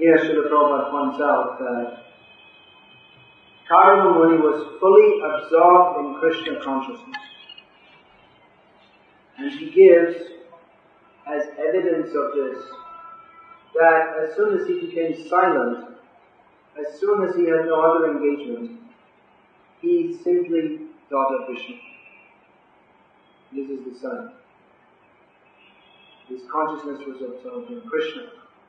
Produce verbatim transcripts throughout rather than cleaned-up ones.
here Srila Prabhupada points out that Karma Muni was fully absorbed in Krishna consciousness. And he gives as evidence of this that as soon as he became silent, as soon as he had no other engagement, he simply thought of Krishna. This is the sign. His consciousness was absorbed in Krishna.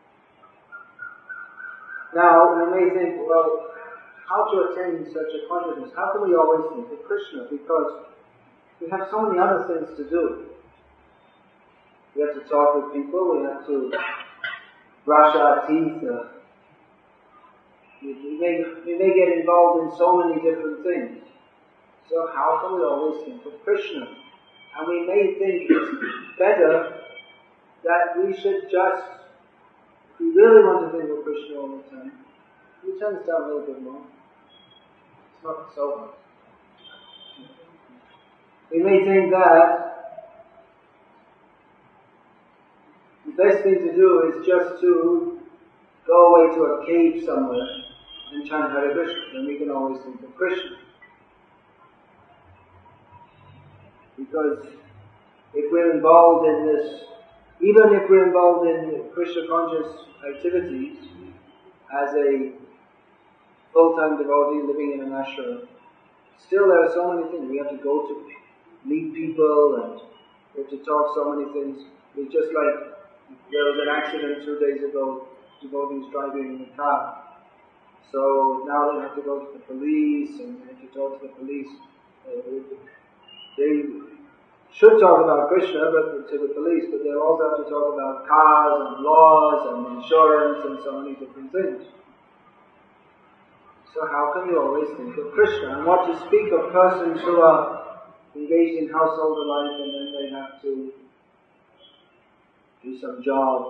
Now, we may think, well, how to attain such a consciousness? How can we always think of Krishna? Because we have so many other things to do. We have to talk with people, we have to brush our teeth, uh, we, we, may, we may get involved in so many different things. So how can we always think of Krishna? And we may think it's better that we should just, if we really want to think of Krishna all the time, we turn this down a little bit more. It's not so hard. We may think that the best thing to do is just to go away to a cave somewhere and chant Hare Krishna. Then we can always think of Krishna. Because if we're involved in this, even if we're involved in Krishna conscious activities as a full-time devotee living in an ashram, still there are so many things. We have to go to meet people and we have to talk so many things. It's just like there was an accident two days ago, devotees driving in a car. So now they have to go to the police and they have to talk to the police. Uh, they should talk about Krishna but to the police, but they also have to talk about cars and laws and insurance and so many different things. So how can you always think of Krishna? And what to speak of persons who are engaged in household life and then they have to do some job.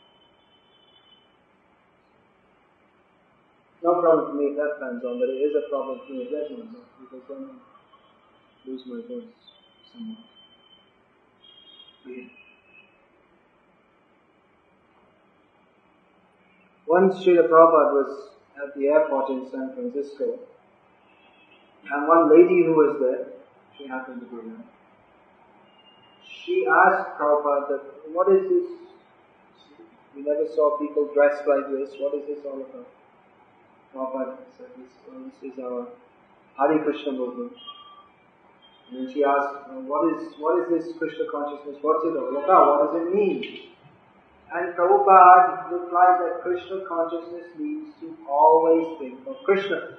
No problem for me if that fan's on, but it is a problem for me if that one's on, because then I lose my voice somewhat. Yeah. Once Srila Prabhupada was at the airport in San Francisco, and one lady who was there, she happened to be there, she asked Prabhupada that, what is this? We never saw people dressed like this. What is this all about? Prabhupada said, this, well, this is our Hare Krishna movement. And then she asked, well, what is what is this Krishna consciousness? What's it all about? What does it mean? And Prabhupada replied that Krishna consciousness means to always think of Krishna.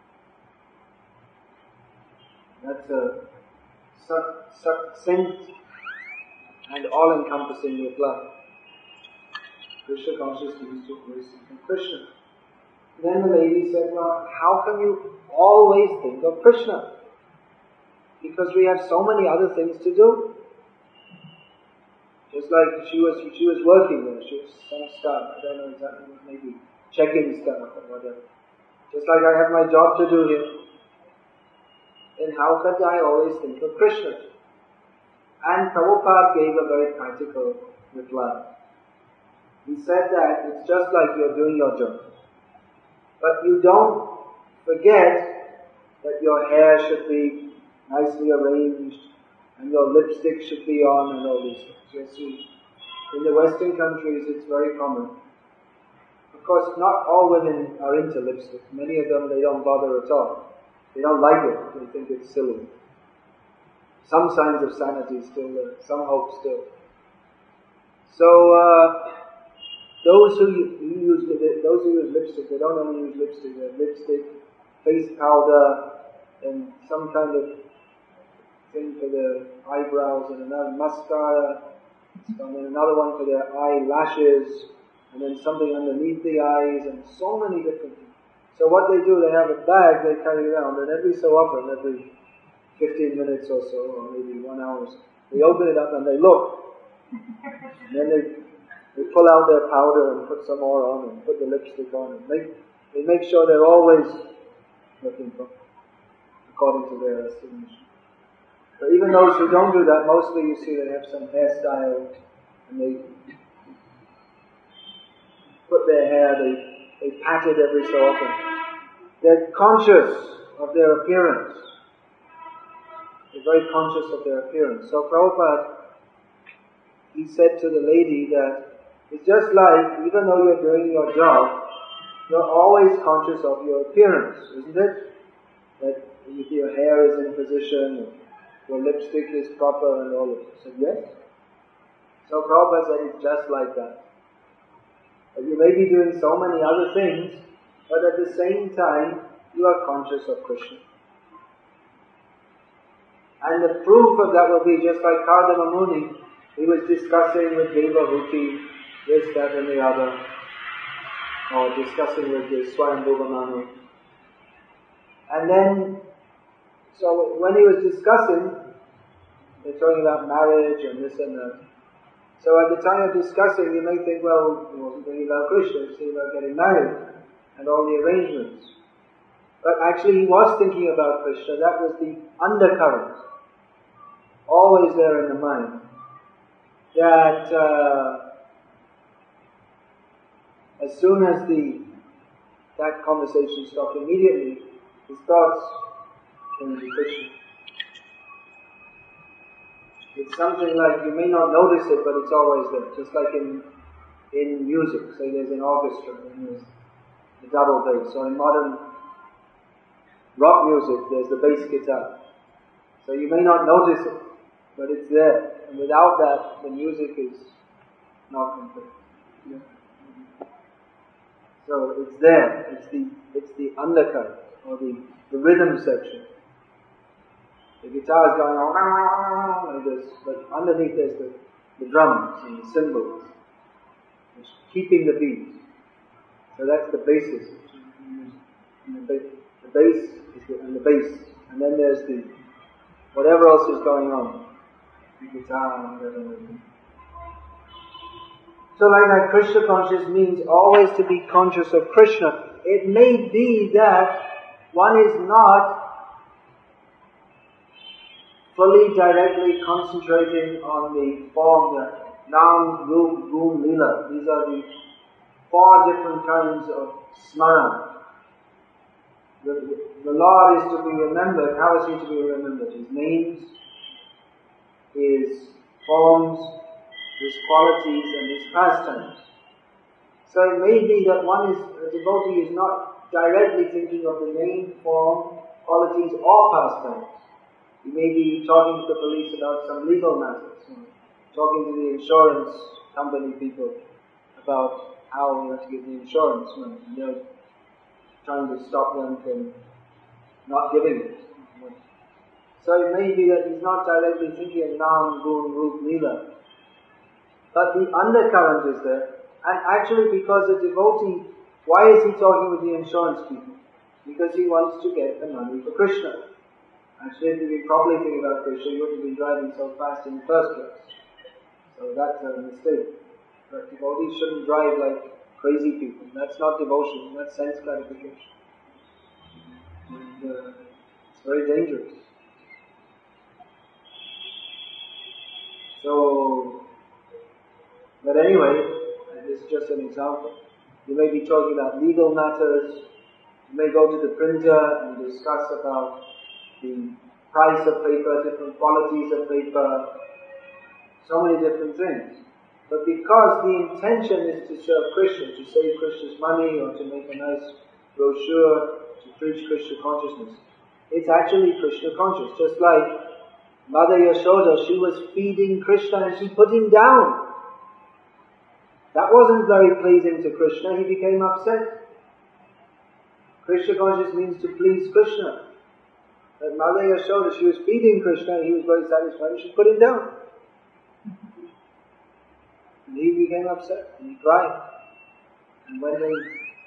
That's a succinct and all-encompassing reply. Krishna consciousness means to always think of Krishna. Then the lady said, well, how can you always think of Krishna? Because we have so many other things to do. Just like she was she was working there, she was some stuff, I don't know exactly, maybe check-in stuff or whatever. Just like I have my job to do here. Then how could I always think of Krishna? And Prabhupada gave a very practical reply. He said that it's just like you're doing your job. But you don't forget that your hair should be nicely arranged and your lipstick should be on and all these things. You see, in the Western countries it's very common. Of course, not all women are into lipstick. Many of them, they don't bother at all. They don't like it. They think it's silly. Some signs of sanity still there. Some hope still. So, uh, those who use those who use lipstick, they don't only use lipstick. They have lipstick, face powder, and some kind of thing for their eyebrows, and another mascara, and then another one for their eyelashes, and then something underneath the eyes, and so many different things. So what they do, they have a bag they carry around, and every so often, every fifteen minutes or so, or maybe one hour, they open it up and they look. And then they, they pull out their powder and put some more on and put the lipstick on and make, they make sure they're always looking for, according to their estimation. But even those who don't do that, mostly you see they have some hairstyle and they put their hair, they they pat it every so often. They're conscious of their appearance. They're very conscious of their appearance. So Prabhupada, he said to the lady that it's just like, even though you're doing your job, you're always conscious of your appearance, isn't it? That if your hair is in position, your lipstick is proper and all of it. So yes. So Prabhupada said it's just like that. But you may be doing so many other things, but at the same time, you are conscious of Krishna. And the proof of that will be just like Kardama Muni, he was discussing with Devahuti, this, that and the other, or discussing with the Swayambhuva Manu. And then, so when he was discussing, they're talking about marriage and this and that. So at the time of discussing, you may think, well, he wasn't thinking about Krishna, he was thinking about getting married and all the arrangements. But actually he was thinking about Krishna. That was the undercurrent, always there in the mind. That uh, as soon as the that conversation stopped, immediately his thoughts came to Krishna. It's something like, you may not notice it, but it's always there. Just like in in music, say there's an orchestra and there's the double bass. So in modern rock music, there's the bass guitar. So you may not notice it, but it's there. And without that, the music is not complete. Yeah. So it's there. It's the it's the undercut or the, the rhythm section. The guitar is going on like this, but underneath there's the, the drums and the cymbals, which keeping the beat. So that's the basis. And the, the bass is the, and the bass, and then there's the whatever else is going on. The guitar and whatever. So like that, Krishna conscious means always to be conscious of Krishna. It may be that one is not fully directly concentrating on the form, the Nam, Rup, Gun, Lila. These are the four different kinds of smara. The, the Lord is to be remembered. How is He to be remembered? His names, His forms, His qualities and His pastimes. So it may be that one is, a devotee is not directly thinking of the name, form, qualities or pastimes. He may be talking to the police about some legal matters, talking to the insurance company people about how we have to give the insurance money. And they're trying to stop them from not giving it. So it may be that he's not directly thinking of Nam, Gun, Rup, Lila. But the undercurrent is there. And actually because the devotee, why is he talking with the insurance people? Because he wants to get the money for Krishna. Actually, if you be properly thinking about Krishna, you wouldn't be driving so fast in the first place. So that's a mistake. But devotees shouldn't drive like crazy people. That's not devotion, that's sense gratification. And uh, it's very dangerous. So, but anyway, this is just an example. You may be talking about legal matters. You may go to the printer and discuss about the price of paper, different qualities of paper, so many different things. But because the intention is to serve Krishna, to save Krishna's money or to make a nice brochure, to preach Krishna consciousness, it's actually Krishna conscious. Just like Mother Yashoda, she was feeding Krishna and she put him down. That wasn't very pleasing to Krishna, he became upset. Krishna conscious means to please Krishna. But Mother Yashoda, she was feeding Krishna, he was very satisfied, and she put him down. And he became upset, and he cried. And when they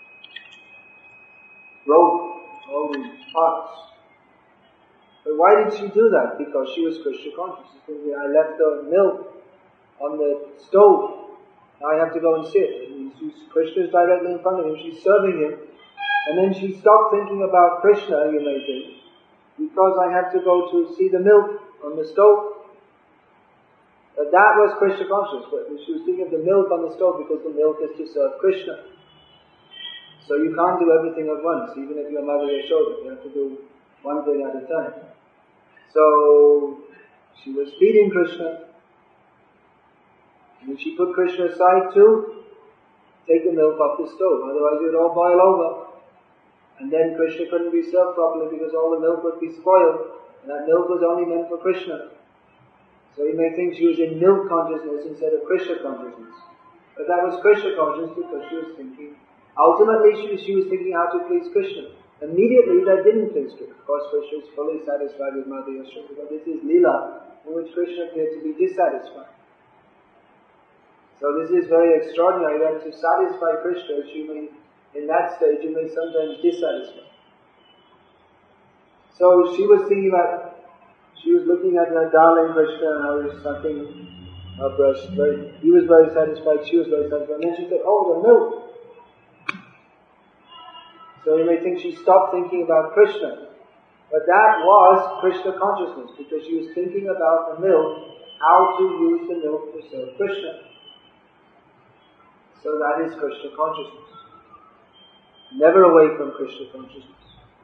broke all the pots. But why did she do that? Because she was Krishna conscious. I left the milk on the stove. Now I have to go and see it. And Krishna is directly in front of him. She's serving him. And then she stopped thinking about Krishna, you may think, because I have to go to see the milk on the stove. But that was Krishna conscious. But she was thinking of the milk on the stove because the milk is to serve Krishna. So you can't do everything at once, even if you're Mother Yashoda. You have to do one thing at a time. So she was feeding Krishna. And she put Krishna aside to take the milk off the stove, otherwise it would all boil over. And then Krishna couldn't be served properly because all the milk would be spoiled. And that milk was only meant for Krishna. So you may think she was in milk consciousness instead of Krishna consciousness. But that was Krishna consciousness because she was thinking. Ultimately she was, she was thinking how to please Krishna. Immediately that didn't please Krishna. Of course Krishna is fully satisfied with Mother Yashoda, but this is Leela in which Krishna appeared to be dissatisfied. So this is very extraordinary that to satisfy Krishna, you may, in that stage, you may sometimes dissatisfy. So she was thinking about, she was looking at her darling Krishna and how he was sucking her breast. Very, he was very satisfied, she was very satisfied. And then she said, oh, the milk. So you may think she stopped thinking about Krishna. But that was Krishna consciousness, because she was thinking about the milk, how to use the milk to serve Krishna. So that is Krishna consciousness. Never away from Krishna consciousness.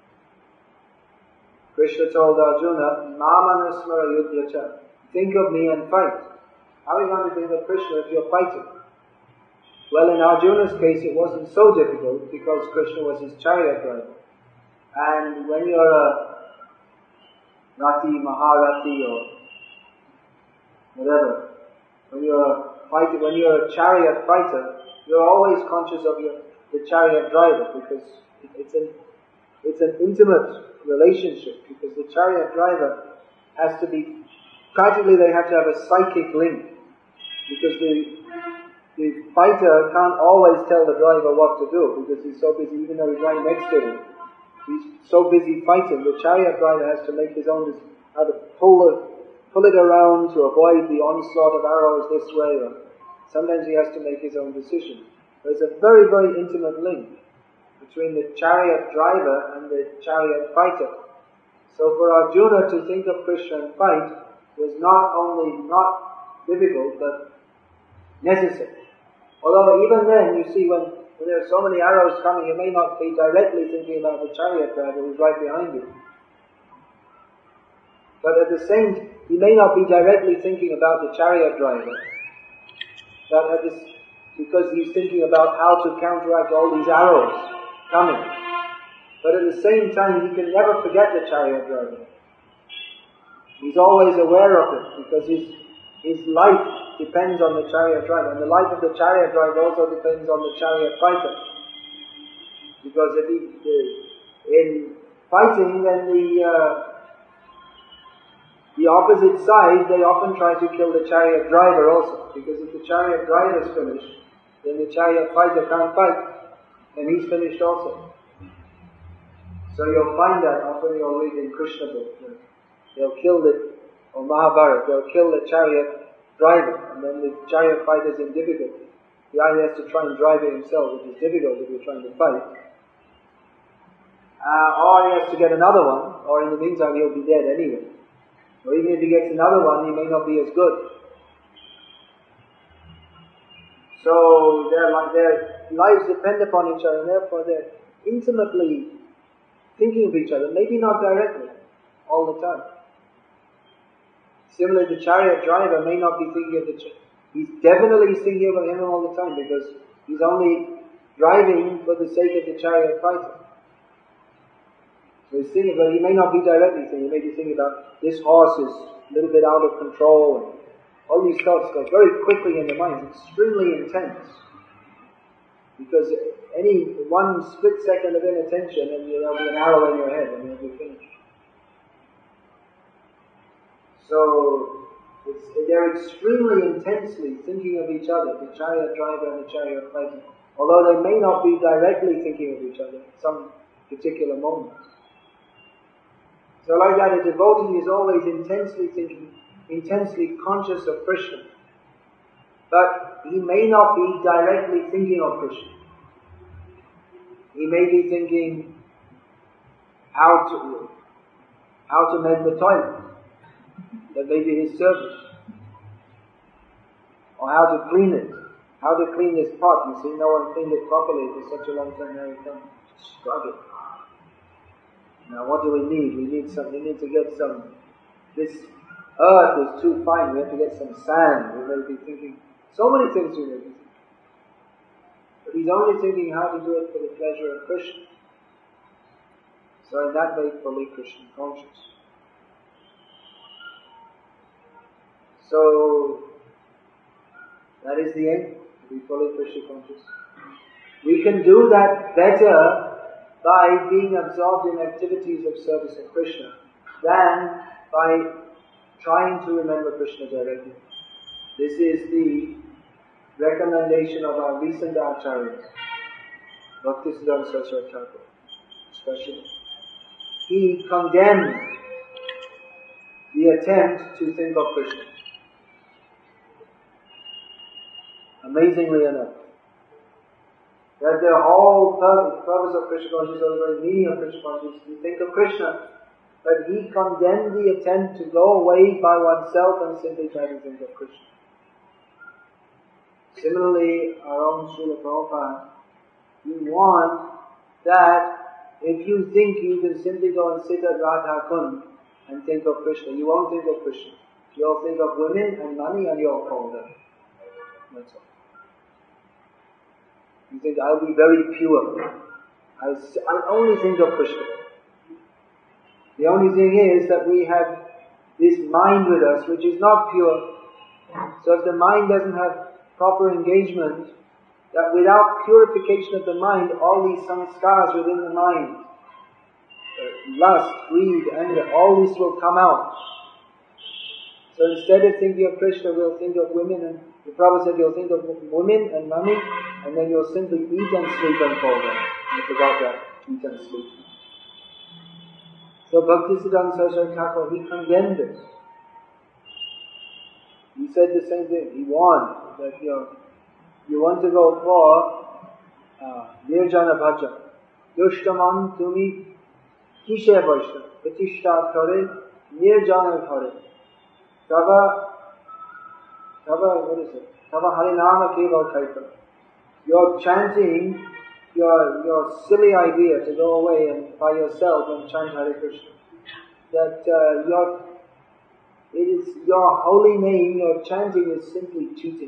Krishna told Arjuna, Mamanasmara yudhyacha, think of me and fight. How are you going to think of Krishna if you're fighting? Well, in Arjuna's case it wasn't so difficult because Krishna was his chariot driver. And when you're a Rati, Maharati or whatever, when you're a fighter, when you're a chariot fighter, you're always conscious of your the chariot driver because it's an it's an intimate relationship because the chariot driver has to be practically they have to have a psychic link because the the fighter can't always tell the driver what to do because he's so busy, even though he's right next to him. He's so busy fighting. The chariot driver has to make his own how to pull it pull it around to avoid the onslaught of arrows this way or sometimes he has to make his own decision. There's a very, very intimate link between the chariot driver and the chariot fighter. So for Arjuna to think of Krishna and fight was not only not difficult, but necessary. Although even then, you see, when, when there are so many arrows coming, you may not be directly thinking about the chariot driver who's right behind you. But at the same time, you may not be directly thinking about the chariot driver, but at this, because he's thinking about how to counteract all these arrows coming. But at the same time, he can never forget the chariot driver. He's always aware of it because his his life depends on the chariot driver, and the life of the chariot driver also depends on the chariot fighter. Because if he the, in fighting, then the uh, the opposite side, they often try to kill the chariot driver also. Because if the chariot driver is finished, then the chariot fighter can't fight, and he's finished also. So you'll find that often you'll read in Krishna book. They'll kill the, or Mahabharata, they'll kill the chariot driver, and then the chariot fighter is in difficulty. The guy has to try and drive it himself, which is difficult if you're trying to fight. Uh, or he has to get another one, or in the meantime he'll be dead anyway. Or even if he gets another one, he may not be as good. So their, their lives depend upon each other, and therefore they're intimately thinking of each other, maybe not directly, all the time. Similarly, the chariot driver may not be thinking of the ch- he's definitely thinking of him all the time because he's only driving for the sake of the chariot fighter. So he's thinking, but he may not be directly thinking, he may be thinking about this horse is a little bit out of control, and all these thoughts go very quickly in the mind, it's extremely intense. Because any one split second of inattention and there'll be an arrow in your head and you'll be finished. So it's, they're extremely intensely thinking of each other, the chariot driver and the chariot fighter, although they may not be directly thinking of each other at some particular moment. So like that, a devotee is always intensely thinking, intensely conscious of Krishna. But he may not be directly thinking of Krishna. He may be thinking how to how to make the toilet. That may be his service. Or how to clean it. how to clean this pot. You see, no one cleaned it properly for such a long time. Now you come scrub it. Now what do we need? We need some. We need to get some. This earth is too fine. We have to get some sand. We may be thinking so many things. We may be thinking, but he's only thinking how to do it for the pleasure of Krishna. So in that way, fully Krishna conscious. So that is the aim, to be fully Krishna conscious. We can do that better by being absorbed in activities of service of Krishna than by trying to remember Krishna directly. This is the recommendation of our recent acharyas, Bhaktisiddhanta Saraswati Thakur especially. He condemned the attempt to think of Krishna. Amazingly enough, that the whole purpose of Krishna consciousness, or the very meaning of Krishna consciousness, is to think of Krishna. But he condemned the attempt to go away by oneself and simply try to think of Krishna. Similarly, our own Srila Prabhupada, we want that if you think you can simply go and sit at Radha Kund and think of Krishna, you won't think of Krishna. You'll think of women and money and you'll call them. That's all. You think, I'll be very pure. I'll, I'll only think of Krishna. The only thing is that we have this mind with us which is not pure. So if the mind doesn't have proper engagement, that without purification of the mind, all these samskaras within the mind, uh, lust, greed, anger, all this will come out. So instead of thinking of Krishna, we'll think of women, and the Prabhupada said you'll think of women and money, and then you'll simply eat and sleep and fall down. You forgot that, eat and sleep. So Bhaktisiddhanta Saraswati Thakur, he condemned this. He said the same thing. He warned that you know, you want to go for uh, Nirjana Bhajan. Yushtaman tumi kishe vaishna pratishta kare nirjana kare. Tava, tava, what is it? Tava harinama keval kaita. You're chanting your your silly idea to go away and by yourself and chant Hare Krishna. That uh, your it is your holy name, your chanting is simply cheating.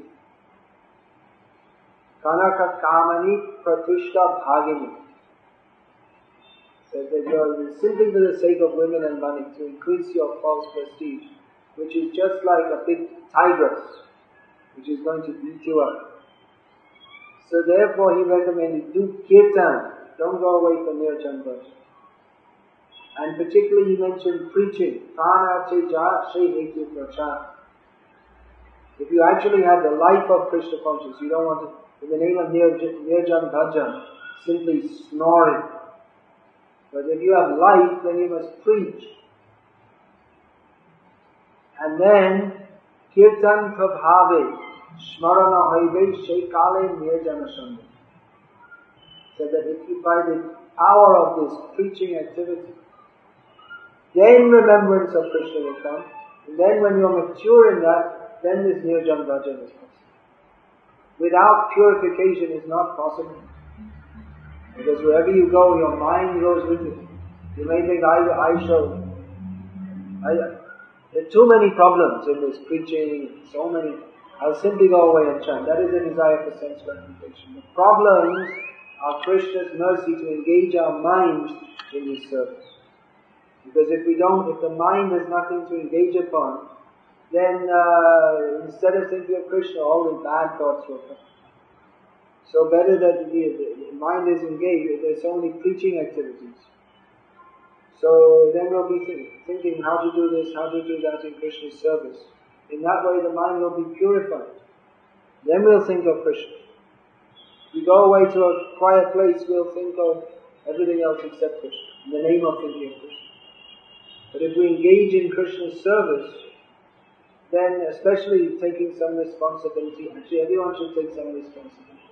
Kanaka kamani pratishta bhagini. Says that you're simply for the sake of women and money to increase your false prestige, which is just like a big tigress, which is going to eat you up. So therefore he recommended, do kirtan, don't go away from Nirjan Bhajan. And particularly he mentioned preaching, prana teja she hetu prachar. If you actually have the life of Krishna consciousness, you don't want to, in the name of Nirjan Bhajan, simply snoring. But if you have life, then you must preach. And then, kirtan prabhave, Smarana Haive Shekale Nirjana Sandhi. So that if you by the power of this preaching activity, then remembrance of Krishna will come. And then when you are mature in that, then this Nirjana Bhajan is possible. Without purification is not possible. Because wherever you go, your mind goes with you. You may think, I, I shall... I, there are too many problems in this preaching, so many... I'll simply go away and chant. That is a desire for sense gratification. The problems are Krishna's mercy to engage our minds in His service. Because if we don't, if the mind has nothing to engage upon, then uh, instead of thinking of Krishna, all the bad thoughts will come. So better that the, the mind is engaged. There's so many preaching activities. So then we'll be think, thinking how to do this, how to do that in Krishna's service. In that way the mind will be purified. Then we'll think of Krishna. If we go away to a quiet place, we'll think of everything else except Krishna, in the name of thinking of Krishna. But if we engage in Krishna's service, then especially taking some responsibility, actually everyone should take some responsibility.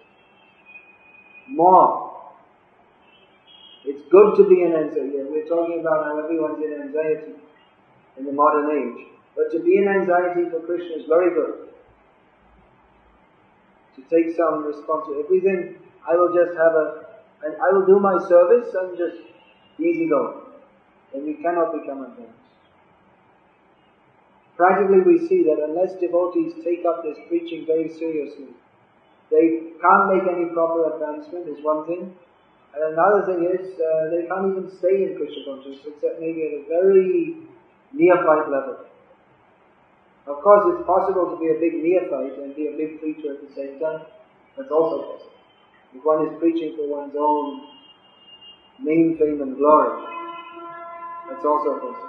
More. It's good to be in anxiety. We're talking about how everyone's in anxiety in the modern age. But to be in anxiety for Krishna is very good. to take some responsibility. If we think, I will just have a, and I will do my service and just easy going, then we cannot become advanced. Practically we see that unless devotees take up this preaching very seriously, they can't make any proper advancement, is one thing. And another thing is, uh, they can't even stay in Krishna consciousness, except maybe at a very neophyte level. Of course, it's possible to be a big neophyte and be a big preacher at the same time. That's also possible. If one is preaching for one's own name, fame and glory, that's also possible.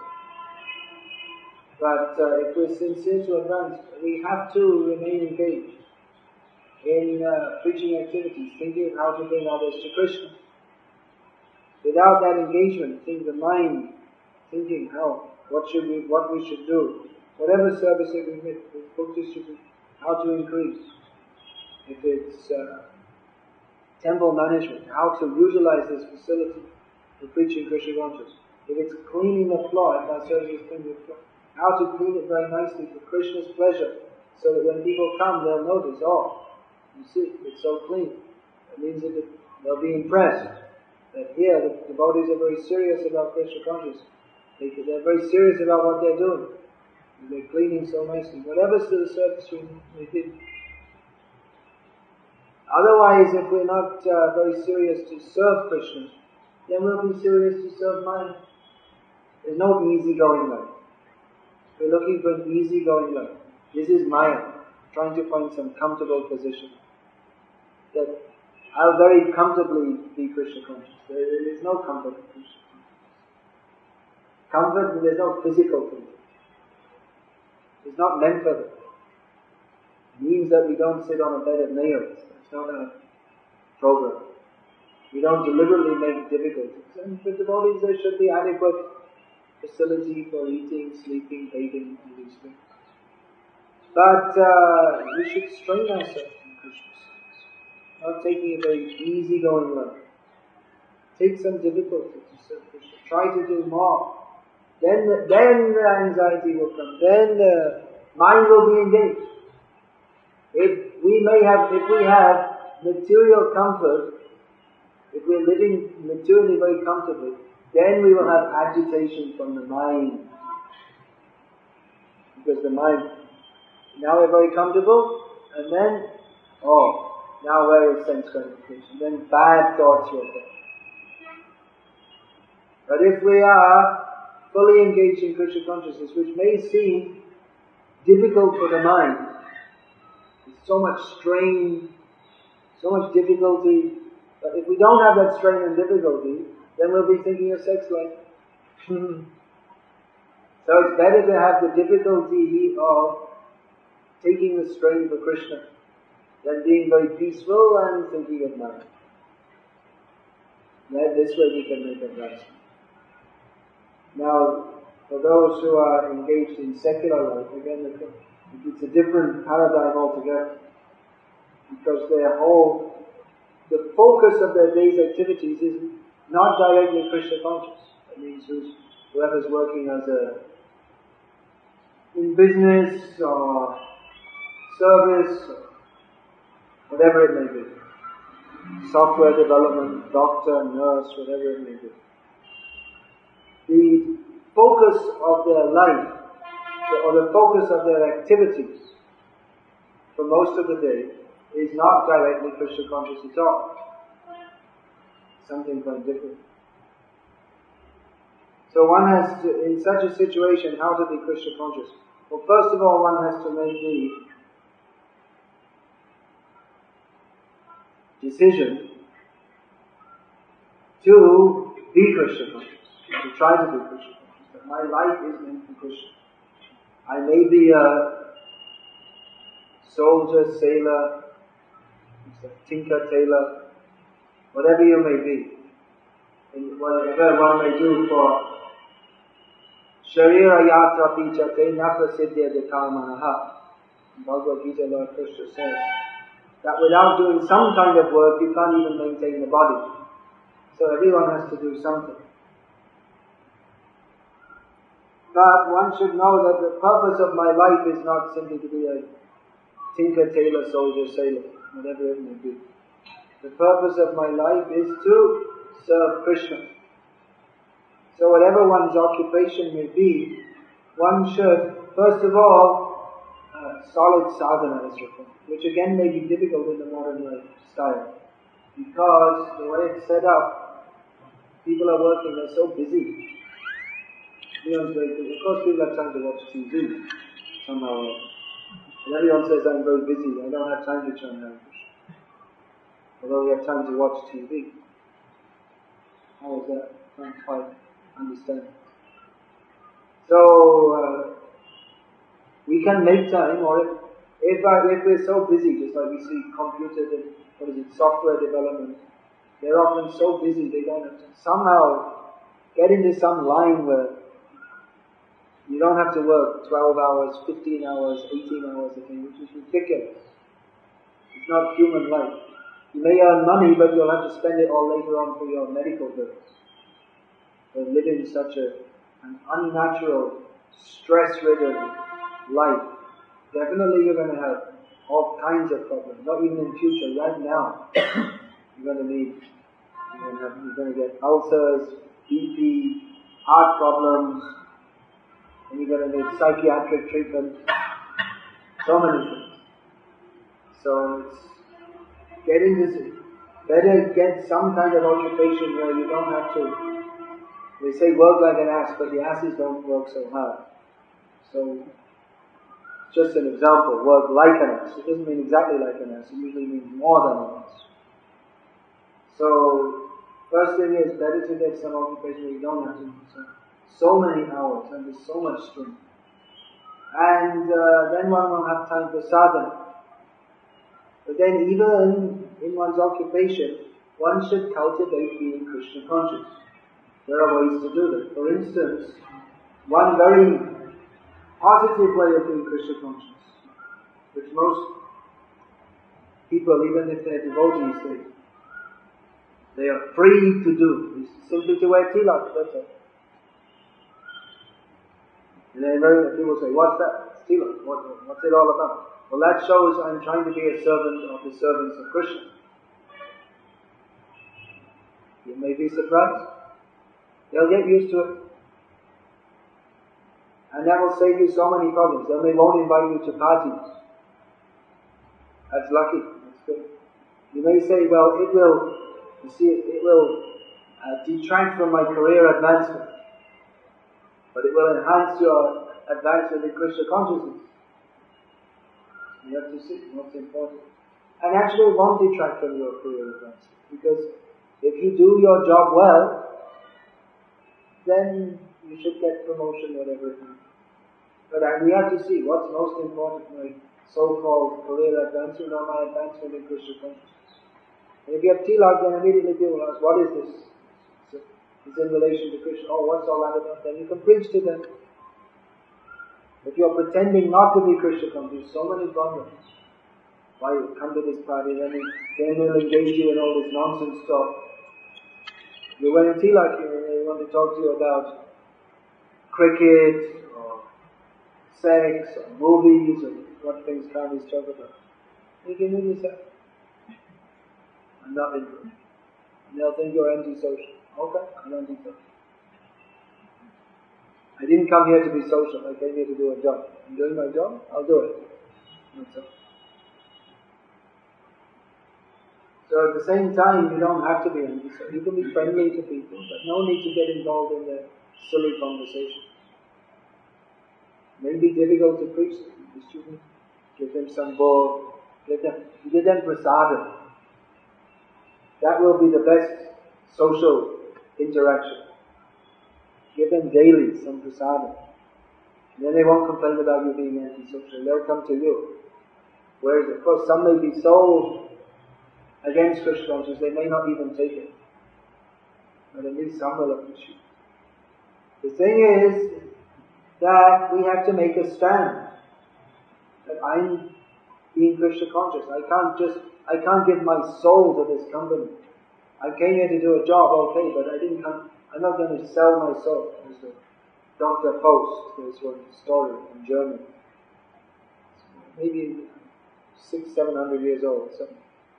But uh, if we're sincere to advance, we have to remain engaged in uh, preaching activities, thinking of how to bring others to Krishna. Without that engagement, think the mind, thinking how, what should we, what we should do, whatever service that we make, book distribution, how to increase. If it's uh, temple management, how to utilize this facility for preaching Krishna consciousness. If it's cleaning the floor, if our service is cleaning the floor, how to clean it very nicely for Krishna's pleasure, so that when people come, they'll notice, oh, you see, it's so clean. That means that they'll be impressed that here the devotees are very serious about Krishna consciousness. They, they're very serious about what they're doing. They're cleaning so nicely. Whatever the service we do. Otherwise, if we're not uh, very serious to serve Krishna, then we'll be serious to serve Maya. There's no easy-going life. We're looking for an easy-going life. This is Maya, trying to find some comfortable position. That I'll very comfortably be Krishna conscious. There, there is no comfort in Krishna consciousness. Comfort, there's no physical thing. It's not meant for that. It means that we don't sit on a bed of nails. That's not our program. We don't deliberately make difficulties. And for devotees there should be adequate facility for eating, sleeping, bathing, and these things. But uh, we should strain ourselves in Krishna service. Not taking a very easy-going life. Take some difficulty to serve Krishna. Try to do more. Then the, then the anxiety will come. Then the mind will be engaged. If we may have, if we have material comfort, if we're living materially very comfortably, then we will have agitation from the mind. Because the mind, now we're very comfortable, and then, oh, now where is sense gratification? Then bad thoughts will come. But if we are fully engaged in Krishna consciousness, which may seem difficult for the mind, there's so much strain, so much difficulty, but if we don't have that strain and difficulty, then we'll be thinking of sex life. So it's better to have the difficulty of taking the strain for Krishna than being very peaceful and thinking of money. Then this way we can make advancement. Now, for those who are engaged in secular life, again, it's a different paradigm altogether. Because their whole, the focus of their day's activities is not directly Krishna conscious. That means who's, whoever's working as a, in business or service, or whatever it may be. Software development, doctor, nurse, whatever it may be. The focus of their life, or the focus of their activities for most of the day is not directly Krishna conscious at all. Something quite different. So one has to, in such a situation, how to be Krishna conscious? Well, first of all, one has to make the decision to be Krishna conscious. To try to be Krishna conscious. That my life is meant for Krishna. I may be a soldier, sailor, tinker, tailor, whatever you may be, and whatever one may do for Sharira Yatra Picha Te Naprasidya Dekamanaha. In Bhagavad Gita, Lord Krishna says that without doing some kind of work, you can't even maintain the body. So everyone has to do something. But one should know that the purpose of my life is not simply to be a tinker, tailor, soldier, sailor. whatever it may be. The purpose of my life is to serve Krishna. So whatever one's occupation may be, one should, first of all, uh, solid sadhana is required, which again may be difficult in the modern lifestyle, because the way it's set up, people are working, they're so busy. Everyone's very busy. Of course people have time to watch T V, somehow. And everyone says, I'm very busy, I don't have time to chant Hare Krishna. Although we have time to watch T V. How is that? I can't quite understand. So, uh, we can make time, or if, if, I, if we're so busy, just like we see computers and, what is it, software development, they're often so busy they don't have to somehow get into some line where you don't have to work twelve hours, fifteen hours, eighteen hours a day, which is ridiculous. It's not human life. You may earn money, but you'll have to spend it all later on for your medical bills. But living such a, an unnatural, stress-ridden life, definitely you're going to have all kinds of problems. Not even in future, right now, you're going to need, you're going to, have, you're going to get ulcers, B P, heart problems, and you're going to need psychiatric treatment, so many things. So it's getting this, better get some kind of occupation where you don't have to, they say work like an ass, but the asses don't work so hard. So, just an example, work like an ass. It doesn't mean exactly like an ass, it usually means more than an ass. So, first thing is, better to get some occupation where you don't have to so, so many hours and with so much strength. And uh, then one will have time for sadhana. But then even in one's occupation, one should cultivate being Krishna conscious. There are ways to do that. For instance, one very positive way of being Krishna conscious, which most people, even if they're devotees, they, they are free to do, is simply to wear tilak, that's it. And then very people say, what's that? It's tilak. What, what's it all about? Well, that shows I'm trying to be a servant of the servants of Krishna. You may be surprised. They'll get used to it. And that will save you so many problems. Then they won't invite you to parties. That's lucky. That's good. You may say, well, it will, you see, it, it will uh, detract from my career advancement. But it will enhance your advancement in Krishna consciousness. You have to see what's important. And actually it won't detract from your career advancement. Because if you do your job well, then you should get promotion, whatever it is. But we have to see what's most important, my so-called career advancement or my advancement in Krishna consciousness. And if you have tilak, then immediately people ask, what is this? So it's in relation to Krishna. Oh, what's all that about? Then you can preach to them. If you're pretending not to be Krishna conscious, so many problems. Why you come to this party, then they'll engage you in all this nonsense talk. You're wearing tilak here and they want to talk to you about cricket or sex or movies or what things can't be talk about. You can move yourself. I'm not interested. And they'll think you're anti-social. Okay, I'm anti-social. I didn't come here to be social, I came here to do a job. I'm doing my job, I'll do it. That's all. So at the same time, you don't have to be anti-social. You can be friendly to people, but no need to get involved in their silly conversations. It may be difficult to preach to the students. Give them some board, give them, give them prasadam. That will be the best social interaction. Give them daily some prasadam. And then they won't complain about you being antisocial. They'll come to you. Whereas, of course, some may be so against Krishna consciousness, they may not even take it. But at least some will appreciate. The thing is that we have to make a stand. That I'm being Krishna conscious. I can't just, I can't give my soul to this company. I came here to do a job, okay, but I didn't come, I'm not going to sell my soul. There's a Doctor Faust, there's one story in Germany. Maybe six, seven hundred years old, something.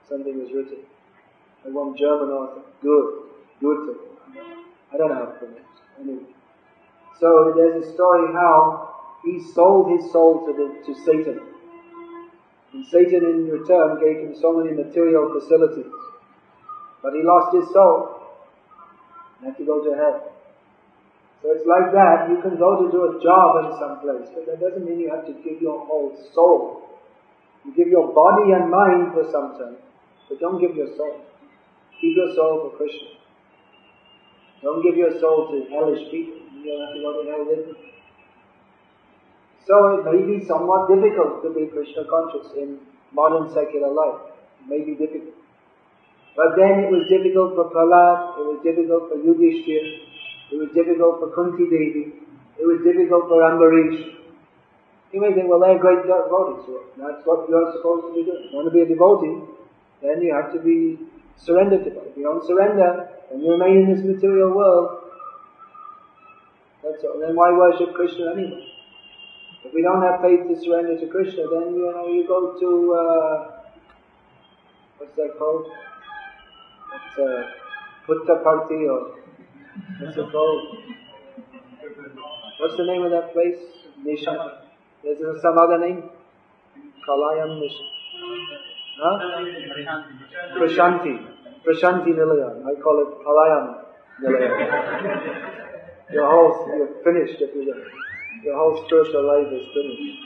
something was written. And one German author, good, good. I don't know how to pronounce it. Anyway. So there's a story how he sold his soul to, the, to Satan. And Satan in return gave him so many material facilities. But he lost his soul and had to go to hell. So it's like that. You can go to do a job in some place, but that doesn't mean you have to give your whole soul. You give your body and mind for some time, but don't give your soul. Keep your soul for Krishna. Don't give your soul to hellish people. You'll have to go to hell with them. So it may be somewhat difficult to be Krishna conscious in modern secular life. It may be difficult. But then it was difficult for Prahlad, it was difficult for Yudhishthira, it was difficult for Kunti Devi, it was difficult for Ambarish. You may think, well, they're great devotees. So that's what you're supposed to be doing. If you want to be a devotee, then you have to be surrendered to God. If you don't surrender, and you remain in this material world, that's all. Then why worship Krishna anyway? If we don't have faith to surrender to Krishna, then you know you go to uh, what's that called? It's uh, Puttaparthi or what's it called? What's the name of that place? Nishan. Is there some other name? Kalayam Nishan. Huh? Prashanti. Prashanti Nilayam. I call it Kalayam Nilayam. Your whole, you're finished if you don't. Your whole spiritual life is finished.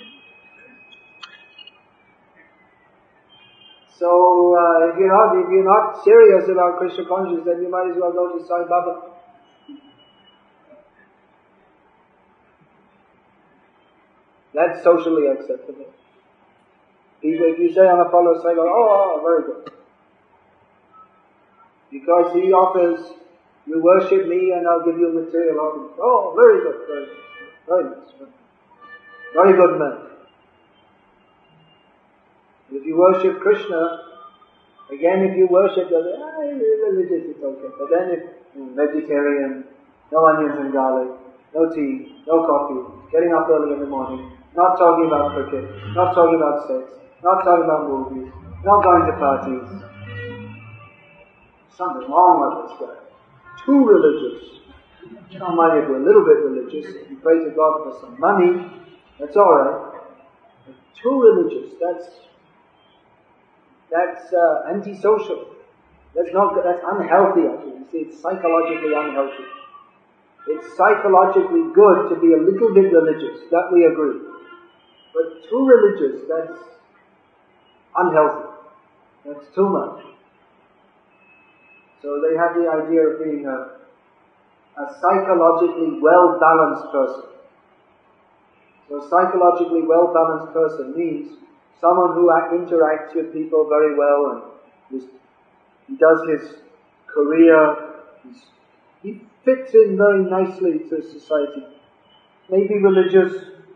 So, uh, if you're not, if you're not serious about Krishna consciousness, then you might as well go to Sai Baba. That's socially acceptable. People, if you say I'm a follower of Sai Baba, oh, oh, very good. Because he offers, you worship me and I'll give you material offerings. Oh, very good, very good. Very nice. Very good man. If you worship Krishna, again if you worship, you'll say, ah, you're religious, it's okay. But then if you're vegetarian, no onions and garlic, no tea, no coffee, getting up early in the morning, not talking about cricket, not talking about sex, not talking about movies, not going to parties. Something wrong with this guy. Too religious. I don't mind if you're a little bit religious, if you pray to God for some money, that's alright. But too religious, that's that's uh, antisocial. That's not good, that's unhealthy actually. You see, it's psychologically unhealthy. It's psychologically good to be a little bit religious, that we agree. But too religious, that's unhealthy. That's too much. So they have the idea of being a a psychologically well-balanced person. So a psychologically well-balanced person means someone who interacts with people very well and he does his career, he's, he fits in very nicely to society. Maybe religious,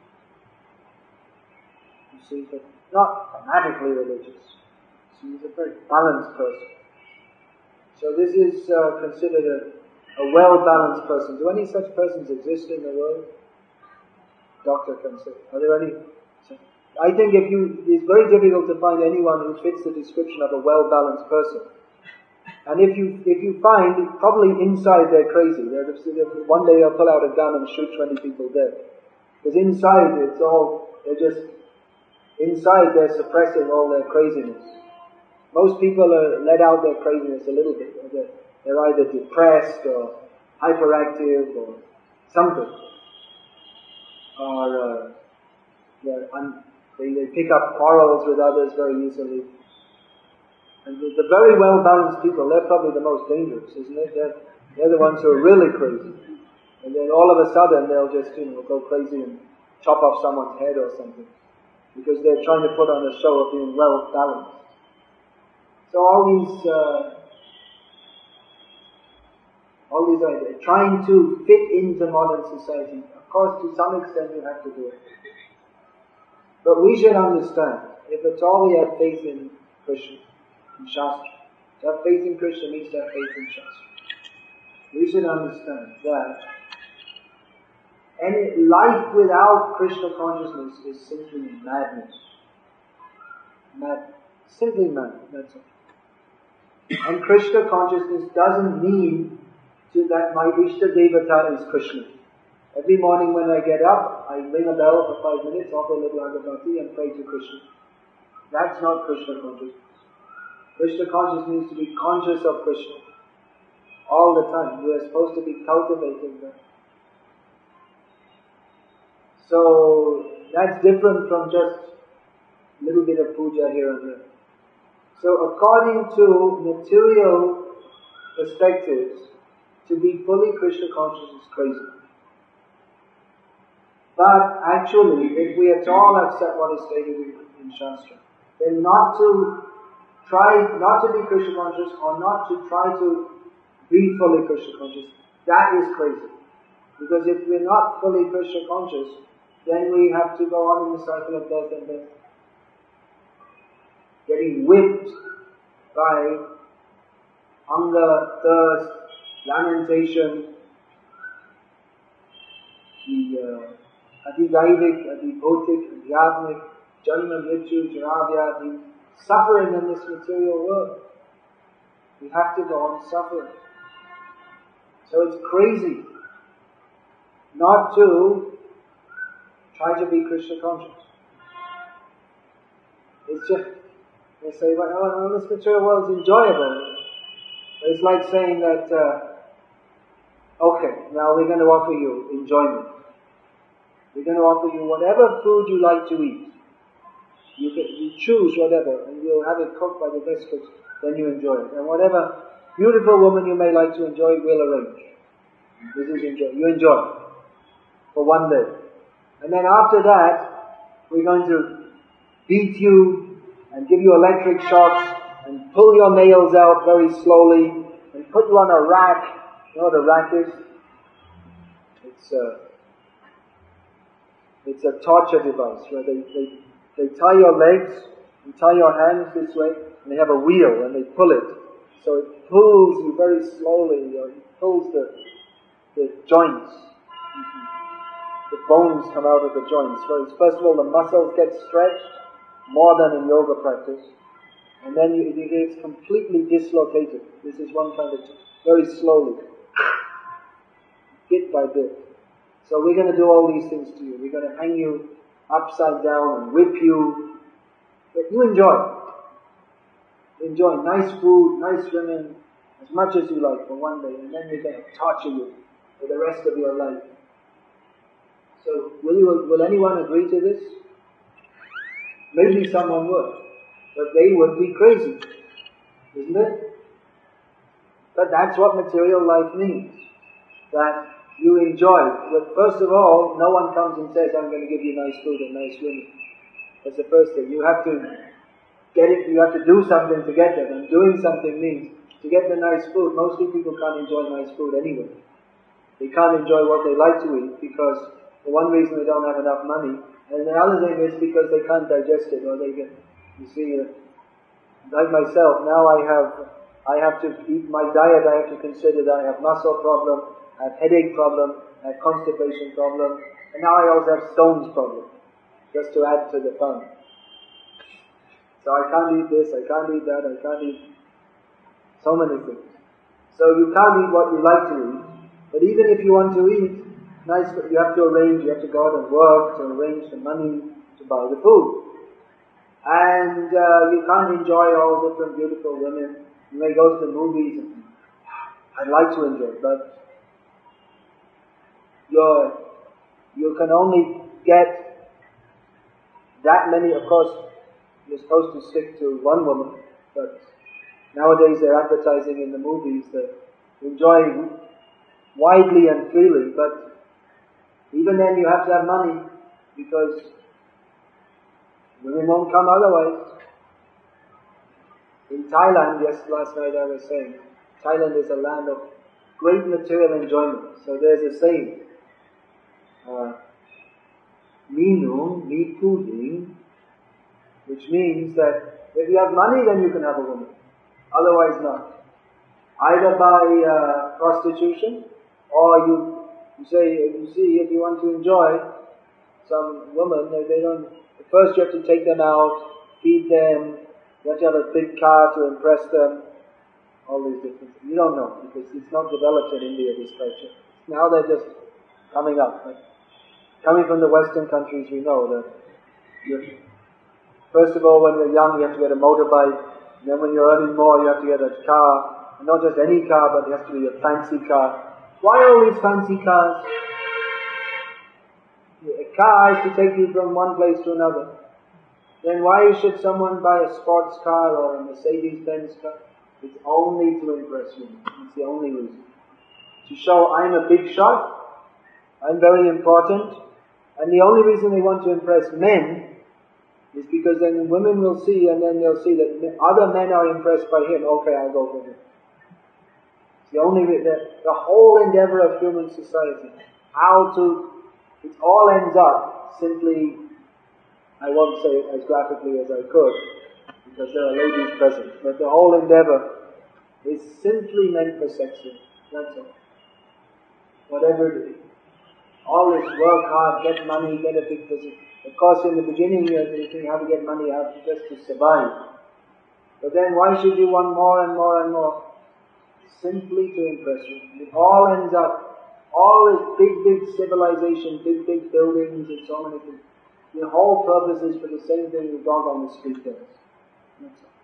you see, but not fanatically religious. So he's a very balanced person. So this is uh, considered a A well-balanced person. Do any such persons exist in the world? Doctor can say. Are there any? I think if you, it's very difficult to find anyone who fits the description of a well-balanced person. And if you if you find, probably inside they're crazy. They're, they're, one day they'll pull out a gun and shoot twenty people dead. Because inside it's all, they're just, inside they're suppressing all their craziness. Most people are let out their craziness a little bit. They're, They're either depressed or hyperactive or something. Or uh, they're un- they, they pick up quarrels with others very easily. And the, the very well-balanced people, they're probably the most dangerous, isn't it? They're, they're the ones who are really crazy. And then all of a sudden they'll just, you know, go crazy and chop off someone's head or something. Because they're trying to put on a show of being well-balanced. So all these... Uh, All these ideas, trying to fit into modern society. Of course, to some extent you have to do it. But we should understand, if at all we have faith in Krishna, in Shastra, to have faith in Krishna means to have faith in Shastra. We should understand that any life without Krishna consciousness is simply madness. Mad, simply madness, that's all. And Krishna consciousness doesn't mean to that my Ishta Devata is Krishna. Every morning when I get up, I ring a bell for five minutes, offer a little agarbatti and pray to Krishna. That's not Krishna consciousness. Krishna consciousness means to be conscious of Krishna all the time. You are supposed to be cultivating that. So that's different from just a little bit of puja here and there. So according to material perspectives, to be fully Krishna conscious is crazy. But actually, if we at all accept what is stated in, in Shastra, then not to try, not to be Krishna conscious or not to try to be fully Krishna conscious, that is crazy. Because if we're not fully Krishna conscious, then we have to go on in the cycle of death and death. Getting whipped by hunger, thirst, lamentation, the uh, adhidaivik, adhibhotik, adhyatmik, janma, mrityu, jaravyadhi, suffering in this material world. We have to go on suffering. So it's crazy not to try to be Krishna conscious. It's just, they say, well, oh, this material world is enjoyable. But it's like saying that, uh, okay, now we're going to offer you enjoyment. We're going to offer you whatever food you like to eat. You can you choose whatever, and we'll have it cooked by the best cooks, then you enjoy it. And whatever beautiful woman you may like to enjoy, we'll arrange. This is enjoy. You enjoy it for one day. And then after that, we're going to beat you and give you electric shocks and pull your nails out very slowly and put you on a rack. You know what a rack is? It's a, it's a torture device where they, they, they tie your legs and tie your hands this way, and they have a wheel and they pull it. So it pulls you very slowly, or it pulls the, the joints. The bones come out of the joints. So first of all, the muscles get stretched more than in yoga practice, and then you, it gets completely dislocated. This is one kind of, very slowly, bit by bit. So we're going to do all these things to you. We're going to hang you upside down and whip you. But you enjoy. Enjoy nice food, nice women, as much as you like for one day, and then we're going to torture you for the rest of your life. So will you, will anyone agree to this? Maybe someone would, but they would be crazy, isn't it? But that's what material life means, that you enjoy. But first of all, no one comes and says, I'm going to give you nice food and nice women. That's the first thing. You have to get it, you have to do something to get them, and doing something means to get the nice food. Mostly people can't enjoy nice food anyway. They can't enjoy what they like to eat because for one reason they don't have enough money, and the other thing is because they can't digest it, or they get, you see, uh, like myself, now I have, I have to eat my diet, I have to consider that I have muscle problem, I have headache problem, I have constipation problem, and now I also have stones problem, just to add to the fun. So I can't eat this, I can't eat that, I can't eat so many things. So you can't eat what you like to eat, but even if you want to eat, nice, you have to arrange, you have to go out and work to arrange the money to buy the food. And uh, you can't enjoy all different beautiful women. You may go to the movies and I'd like to enjoy, but you're, you can only get that many. Of course, you're supposed to stick to one woman, but nowadays they're advertising in the movies that enjoy widely and freely, but even then you have to have money, because women won't come otherwise. In Thailand, yes, last night I was saying, Thailand is a land of great material enjoyment. So there's a saying, uh, Minung, mi puding, which means that if you have money, then you can have a woman. Otherwise not. Either by uh, prostitution, or you You say, you see, if you want to enjoy some woman, they, they don't, first you have to take them out, feed them, you have to have a big car to impress them, all these differences. You don't know, because it's not developed in India, this culture. Now they're just coming up. Right? Coming from the Western countries, we know that you, first of all, when you're young, you have to get a motorbike. And then when you're earning more, you have to get a car. And not just any car, but it has to be a fancy car. Why all these fancy cars? A car has to take you from one place to another. Then why should someone buy a sports car or a Mercedes-Benz car? It's only to impress women. It's the only reason. To show I'm a big shot, I'm very important, and the only reason they want to impress men is because then women will see, and then they'll see that other men are impressed by him. Okay, I'll go for him. It's the only re- the, the whole endeavor of human society. How to, it all ends up simply, I won't say it as graphically as I could, because there are ladies present, but the whole endeavor is simply meant for sex. That's all. Whatever it is. All this work hard, get money, get a big position. Of course, in the beginning, you think how to get money, how to just to survive. But then, why should you want more and more and more? Simply to impress you. It all ends up, all this big, big civilization, big, big buildings, and so many things. The whole purpose is for the same thing the dog on the street does. That's all.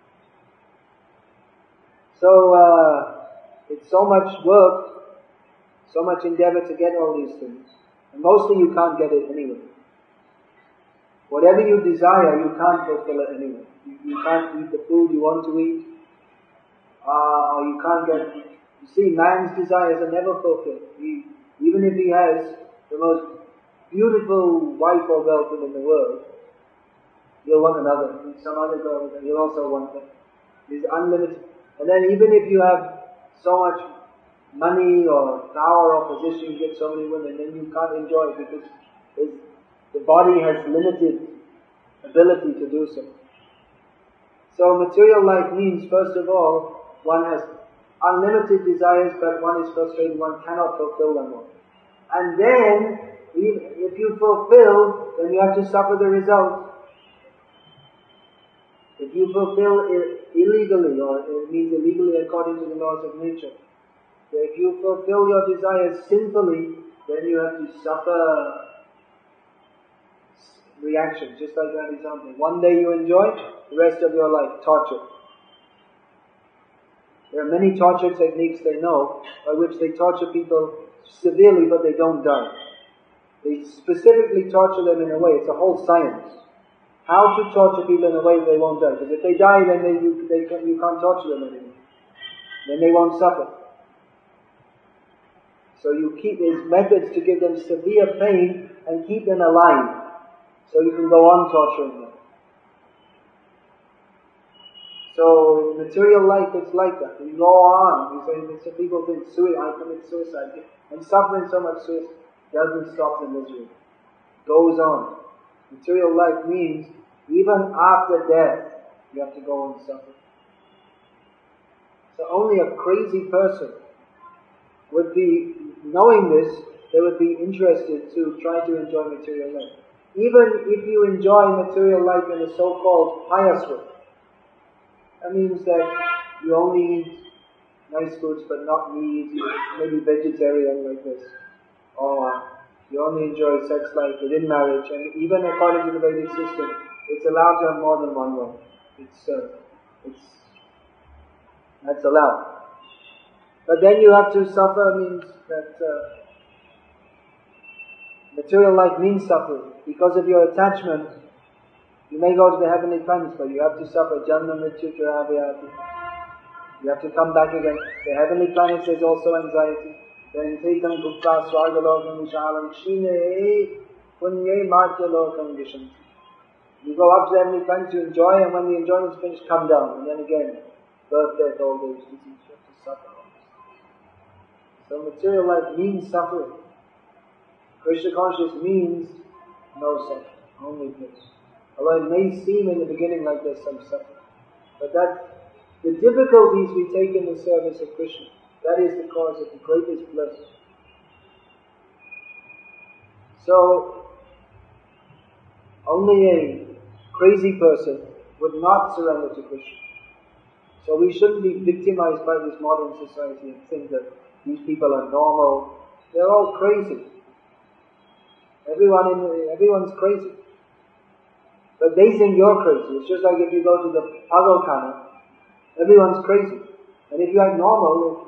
So, uh, it's so much work, so much endeavor to get all these things. And mostly you can't get it anyway. Whatever you desire, you can't fulfill it anyway. You, you can't eat the food you want to eat. Uh, or you can't get... You see, man's desires are never fulfilled. He, even if he has the most beautiful wife or girlfriend in the world, he'll want another. And some other girl, he'll also want that. It's unlimited. And then even if you have so much money or power or position, you get so many women, then you can't enjoy it because the body has limited ability to do so. So material life means, first of all, one has unlimited desires, but one is frustrated, one cannot fulfill them all. And then, if you fulfill, then you have to suffer the result. If you fulfill it illegally, or it means illegally according to the laws of nature, if you fulfill your desires sinfully, then you have to suffer reaction, just like that example. One day you enjoy, the rest of your life, torture. There are many torture techniques they know, by which they torture people severely, but they don't die. They specifically torture them in a way, it's a whole science. How to torture people in a way that they won't die. Because if they die, then they, you, they can, you can't torture them anymore. Then they won't suffer. So you keep these methods to give them severe pain and keep them alive. So you can go on torturing them. So in material life it's like that. You go on. You say, some people think suicide, I commit suicide. And suffering so much suicide doesn't stop the misery. It goes on. Material life means even after death you have to go on suffering. So only a crazy person would be, knowing this, they would be interested to try to enjoy material life. Even if you enjoy material life in a so-called pious way, that means that you only eat nice foods but not meat, maybe vegetarian like this, or you only enjoy sex life within marriage, and even according to the Vedic system, it's allowed to have more than one wife. It's, uh, it's, that's allowed. But then you have to suffer means that uh, material life means suffering. Because of your attachment, you may go to the heavenly planets, but you have to suffer janma mrityu jara vyadhi. You have to come back again. The heavenly planets is also anxiety. Then Tetam Gupta Swargalokam Vishalam Shine Punye Martya Lokam Vishanti. You go up to the heavenly planets, you enjoy, and when the enjoyment is finished, come down. And then again, birth, death, old age, disease, you have to suffer. So material life means suffering. Krishna consciousness means no suffering, only bliss. Although it may seem in the beginning like there's some suffering. But that, the difficulties we take in the service of Krishna, that is the cause of the greatest bliss. So, only a crazy person would not surrender to Krishna. So we shouldn't be victimized by this modern society and think that these people are normal. They're all crazy. Everyone in everyone's crazy. But they think you're crazy. It's just like if you go to the Pagal Khana, everyone's crazy. And if you act normal,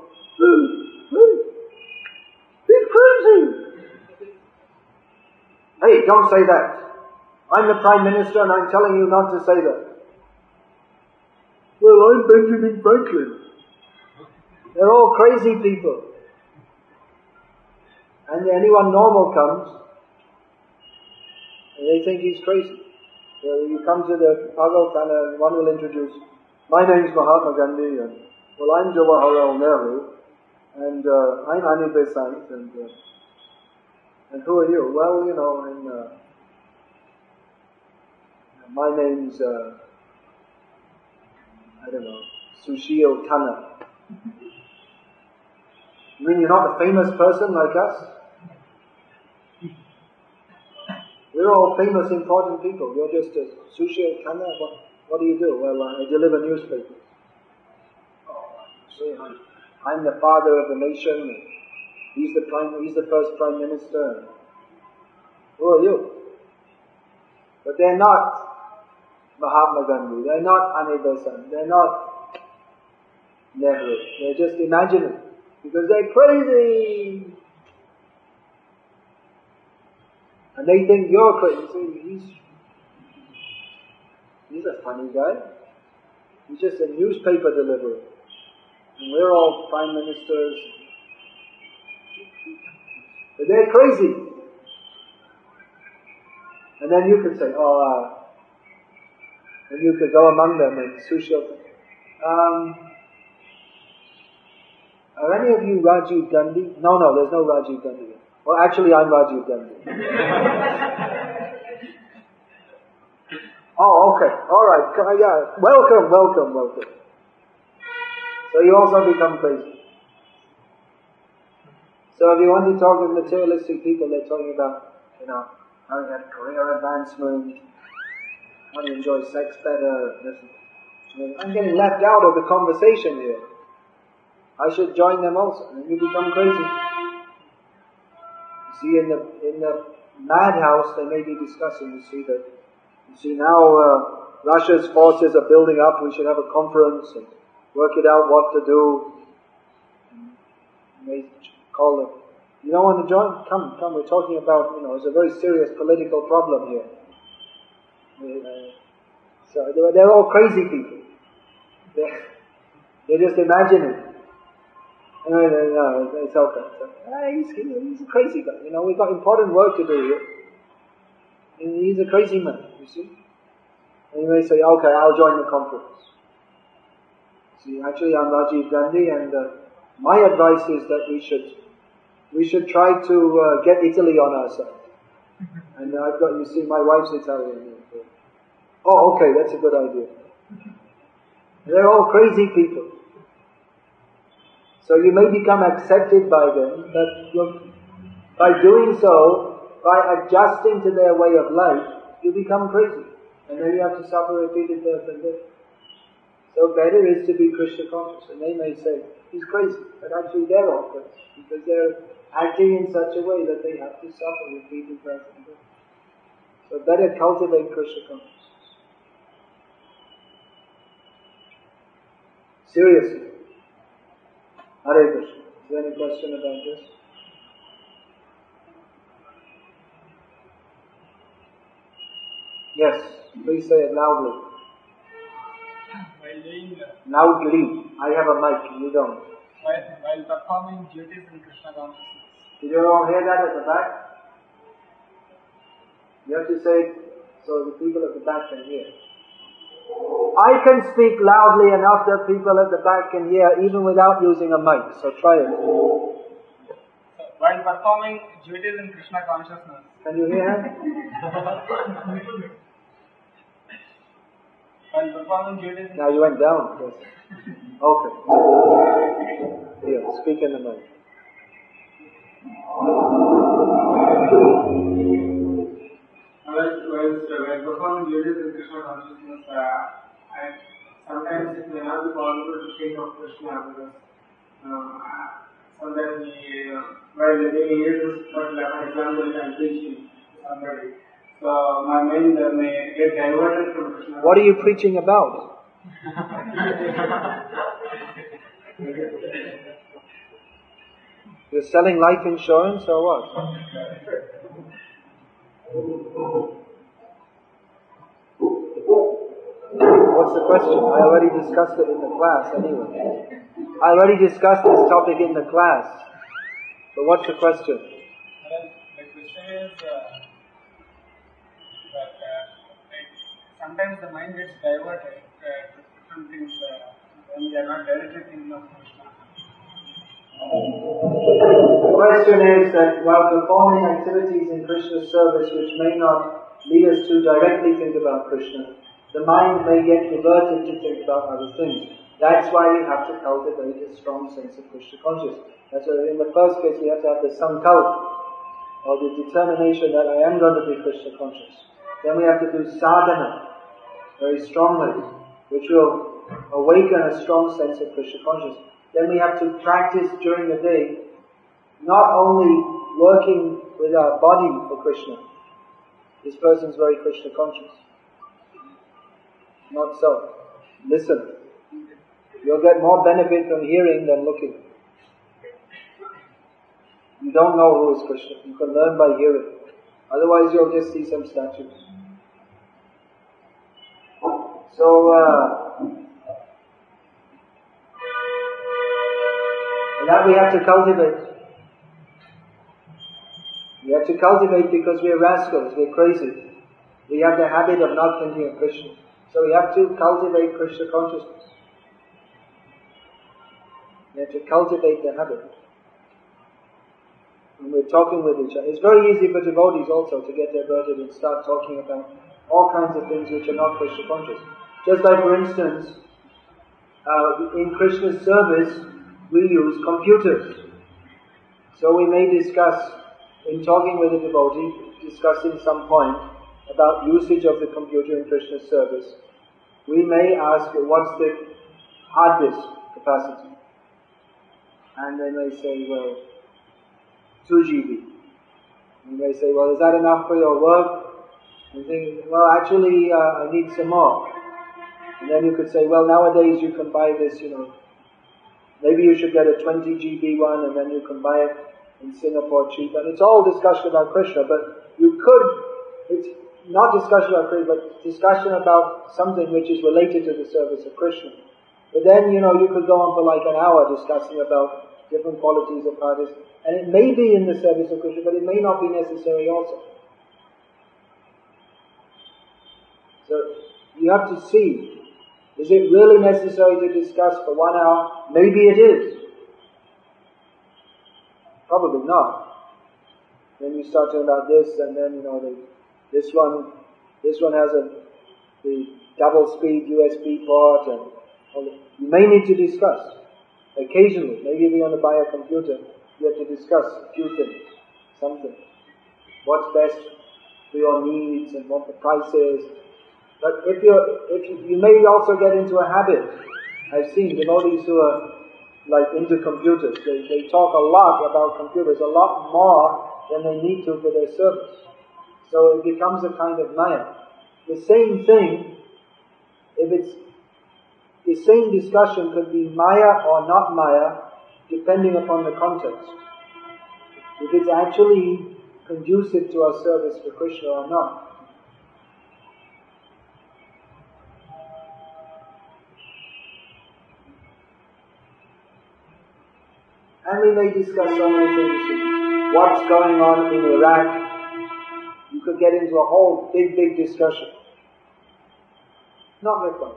he's crazy. Hey, don't say that. I'm the Prime Minister and I'm telling you not to say that. Well, I'm Benjamin Franklin. They're all crazy people. And anyone normal comes, and they think he's crazy. So you come to the Pagal Khana and one will introduce, my name's Mahatma Gandhi, and well, I'm Jawaharlal Nehru, and uh, I'm Annie Besant, and uh, and who are you? Well, you know, I'm, uh, my name's, uh, I don't know, Sushil Khanna. You mean you're not a famous person like us? We're all famous, important people. You're just a Sushil Khanna. What, what do you do? Well, I deliver newspapers. Oh, see, I'm, I'm the father of the nation. He's the prime. He's the first prime minister. Who are you? But they're not Mahatma Gandhi. They're not Annie Besant. They're not Nehru. They're just imagining because they're crazy. And they think you're crazy. He's, he's a funny guy. He's just a newspaper deliverer. And we're all prime ministers. But they're crazy. And then you could say, oh, uh, and you could go among them and Sushil. Um, are any of you Rajiv Gandhi? No, no, there's no Rajiv Gandhi. Well, actually, I'm Rajiv Gandhi. Oh, okay. All right. Yeah. Welcome, welcome, welcome. So you also become crazy. So if you want to talk with materialistic people, they're talking about, you know, how to get career advancement, how to enjoy sex better. I'm getting left out of the conversation here. I should join them also, and you become crazy. See, in the in the madhouse, they may be discussing. You see that. You see now, uh, Russia's forces are building up. We should have a conference and work it out what to do. And they call them. You don't want to join? Come, come. We're talking about, you know, it's a very serious political problem here. Uh, so they're, they're all crazy people. They're, they're just imagining. No, no, no, it's okay. It's okay. Ah, he's, he's a crazy guy. You know, we've got important work to do here. And he's a crazy man, you see. And you may say, okay, I'll join the conference. See, actually, I'm Rajiv Gandhi, and uh, my advice is that we should we should try to uh, get Italy on our side. And I've got, you see, my wife's Italian. Oh, okay, that's a good idea. They're all crazy people. So you may become accepted by them, but by doing so, by adjusting to their way of life, you become crazy. And then you have to suffer repeated birth and death. So better is to be Krishna conscious. And they may say, he's crazy. But actually they're all crazy. Because they're acting in such a way that they have to suffer repeated birth and death. So better cultivate Krishna consciousness. Seriously. Hare Krishna. Is there any question about this? Yes, please say it loudly. While doing uh, loudly. I have a mic, you don't. While, while performing duties in Krishna consciousness. Did you all hear that at the back? You have to say it so the people at the back can hear. I can speak loudly enough that people at the back can hear even without using a mic, so try it. So, while performing duties in Krishna consciousness. Can you hear him? While performing duties in Now you went down. Yes. Okay. Here, speak in the mic. While, while, while performing duties in Krishna consciousness, uh, I sometimes it may not be possible to think of Krishna because uh, sometimes we, uh, while living here, for example, I'm preaching to somebody. So my mind uh, may get diverted from Krishna. What are you preaching about? You're selling life insurance or what? What's the question? I already discussed it in the class anyway. I already discussed this topic in the class. But what's the question? Well, the question is uh, that uh, like, sometimes the mind gets diverted uh, to different things uh, when we are not directly thinking of Krishna. The question is that while performing activities in Krishna's service which may not lead us to directly think about Krishna, the mind may get diverted to think about other things. That's why we have to cultivate a strong sense of Krishna consciousness. That's why in the first place we have to have the sankalpa, or the determination that I am going to be Krishna conscious. Then we have to do sadhana very strongly, which will awaken a strong sense of Krishna consciousness. Then we have to practice during the day, not only working with our body for Krishna. This person's very Krishna conscious. Not so. Listen. You'll get more benefit from hearing than looking. You don't know who is Krishna. You can learn by hearing. Otherwise you'll just see some statues. So, uh, that we have to cultivate. We have to cultivate because we are rascals, we are crazy. We have the habit of not thinking of Krishna. So we have to cultivate Krishna consciousness. We have to cultivate the habit. When we're talking with each other, it's very easy for devotees also to get diverted and start talking about all kinds of things which are not Krishna conscious. Just like, for instance, uh, in Krishna's service, we use computers. So we may discuss, in talking with a devotee, discussing some point about usage of the computer in Krishna's service, we may ask, what's the hard disk capacity? And they may say, well, two G B. And they say, well, is that enough for your work? And think, well, actually, uh, I need some more. And then you could say, well, nowadays you can buy this, you know, maybe you should get a twenty G B one and then you can buy it in Singapore cheap. And it's all discussion about Krishna, but you could, it's not discussion about Krishna, but discussion about something which is related to the service of Krishna. But then, you know, you could go on for like an hour discussing about different qualities of artists. And it may be in the service of Krishna, but it may not be necessary also. So, you have to see, is it really necessary to discuss for one hour? Maybe it is. Probably not. Then you start talking about this, and then, you know, the, this one, this one has a the double speed U S B port, and well, you may need to discuss. Occasionally, maybe if you want to buy a computer, you have to discuss a few things, something. What's best for your needs and what the price is. But if you're, if you, you may also get into a habit. I've seen devotees who are like into computers. They, they talk a lot about computers, a lot more than they need to for their service. So it becomes a kind of maya. The same thing, if it's, the same discussion could be maya or not maya, depending upon the context. If it's actually conducive to our service for Krishna or not. And we may discuss so many things. What's going on in Iraq? You could get into a whole big, big discussion. Not required.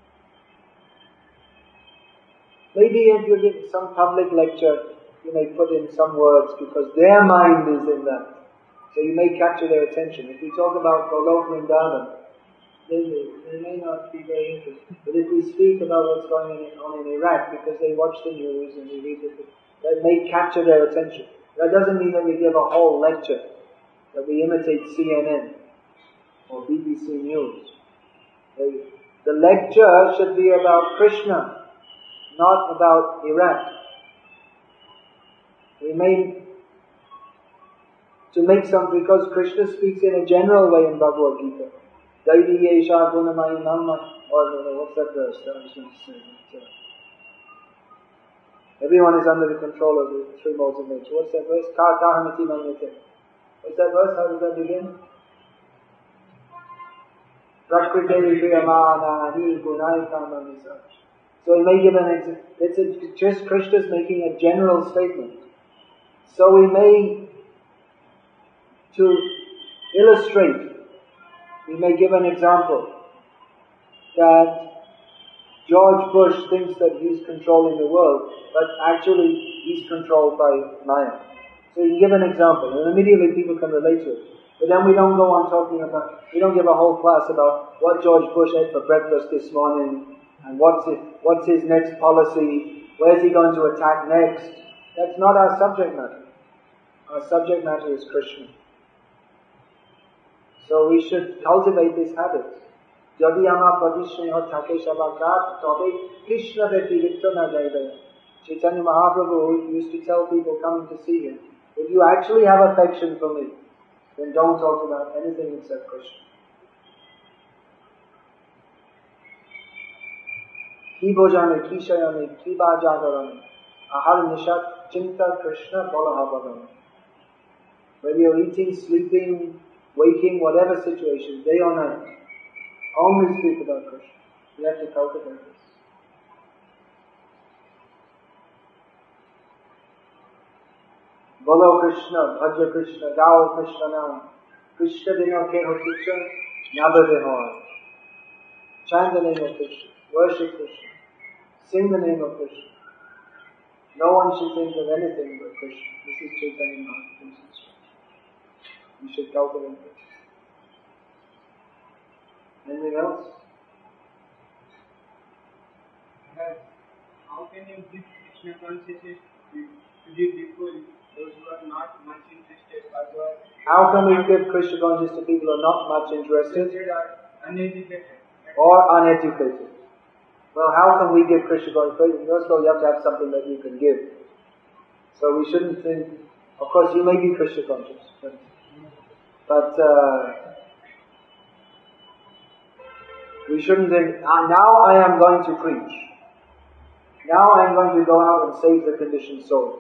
Maybe if you give some public lecture, you may put in some words because their mind is in that. So you may capture their attention. If we talk about Golok Vrindavan, they, they may not be very interested. But if we speak about what's going on in Iraq because they watch the news and they read it, that may capture their attention. That doesn't mean that we give a whole lecture, that we imitate C N N or B B C News. The lecture should be about Krishna, not about Iraq. We may, to make some, because Krishna speaks in a general way in Bhagavad Gita. Daivi Yesha Gunamai Namma, or what's that verse that I was going to say? Everyone is under the control of the three modes of nature. What's that verse? Ka kahamati manyate. What's that verse? How does that begin? Prakriti priyamanani gunai kamanisa. So he may give an example. It's a, just Krishna's making a general statement. So we may, to illustrate, we may give an example that George Bush thinks that he's controlling the world, but actually he's controlled by Maya. So you can give an example, and immediately people can relate to it. But then we don't go on talking about, we don't give a whole class about what George Bush ate for breakfast this morning, and what's it, what's his next policy, where's he going to attack next. That's not our subject matter. Our subject matter is Krishna. So we should cultivate this habit. Jadi ama pradishneho take shabakat tobe Krishna betivitto na jaivaya. Chaitanya Mahaprabhu used to tell people coming to see him, if you actually have affection for me, then don't talk about anything except Krishna. Ki bhojane, ki shayane, ki bajagarane, ahar nishat chinta Krishna balahabhagane. Whether you're eating, sleeping, waking, whatever situation, day or night, only speak about Krishna. We have to cultivate this. Bolo Krishna, Bhaja Krishna, Gao Krishna Nam, Krishna Dino Keho Krishna, Nabhadeho. Chant the name of Krishna, worship Krishna, sing the name of Krishna. No one should think of anything but Krishna. This is Chaitanya Mahaprabhu's instruction. We should cultivate this. Anything else? How can you give Krishna consciousness to the people, those who are not much interested, or how can we give Krishna consciousness to people who are not much interested? Uneducated. Or uneducated? Well, how can we give Krishna consciousness? First of all, you have to have something that you can give. So we shouldn't think, of course you may be Krishna conscious, but, but uh, we shouldn't think, ah, now I am going to preach. Now I am going to go out and save the conditioned souls.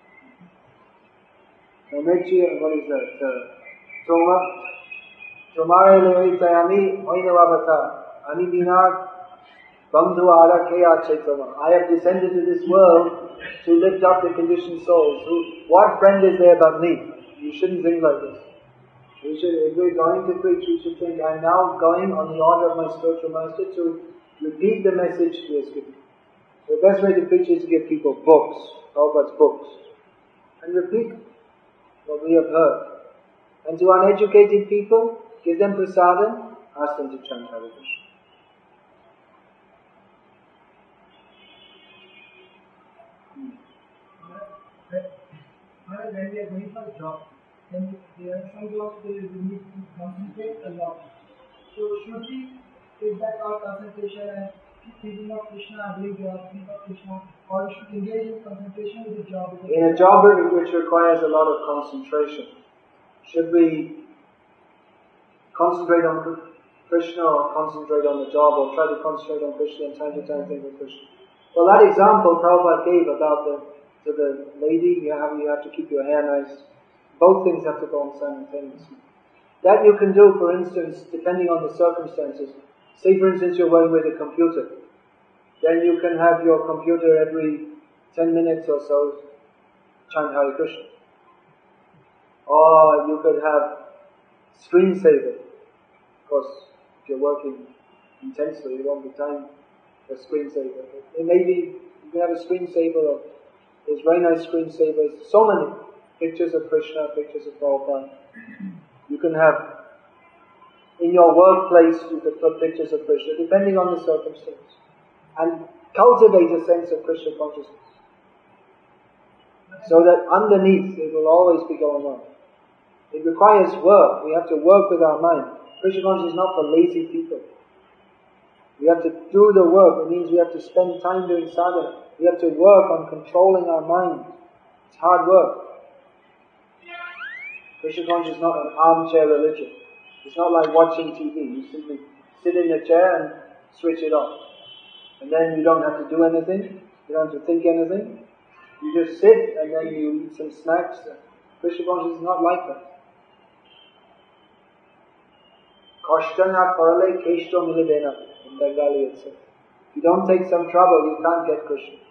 Now, what is that? Toma, Tomare leitayami oinavavata anibinag bandhu ara kaya chaitama. I have descended to this world to lift up the conditioned souls. Who, what friend is there but me? You shouldn't think like this. We should, if we're going to preach, we should think, I'm now going on the order of my spiritual master to repeat the message he has given. The best way to preach is to give people books, Prabhupada's books, and repeat what we have heard. And to uneducated people, give them prasadam, ask them to chant Hare Krishna. When we are going for a job, then there are some jobs where we need to concentrate a lot. So should we take that our concentration and keep thinking of Krishna, doing job, think of Krishna, or should engage in concentration with the job? In a job which requires a lot of concentration, should we concentrate on Krishna or concentrate on the job, or try to concentrate on Krishna and time to time think of Krishna? Well, that example Prabhupada gave about the to the lady, you have, you have to keep your hair nice. Both things have to go on simultaneously. That you can do, for instance, depending on the circumstances. Say, for instance, you're working with a computer. Then you can have your computer every ten minutes or so chant Hare Krishna. Or you could have screensaver. Of course, if you're working intensely, you won't be time for screensaver. It may be, you can have a screensaver, or there's very nice screensavers, so many pictures of Krishna, pictures of Prabhupada. You can have, in your workplace, you could put pictures of Krishna, depending on the circumstance. And cultivate a sense of Krishna consciousness. So that underneath, it will always be going on. It requires work. We have to work with our mind. Krishna consciousness is not for lazy people. We have to do the work. It means we have to spend time doing sadhana. We have to work on controlling our mind. It's hard work. Krishna consciousness is not an armchair religion. It's not like watching T V. You simply sit in a chair and switch it off. And then you don't have to do anything. You don't have to think anything. You just sit and then you eat some snacks. Krishna consciousness is not like that. Kashtana parale keshto milibena in Bengali it says. If you don't take some trouble, you can't get Krishna.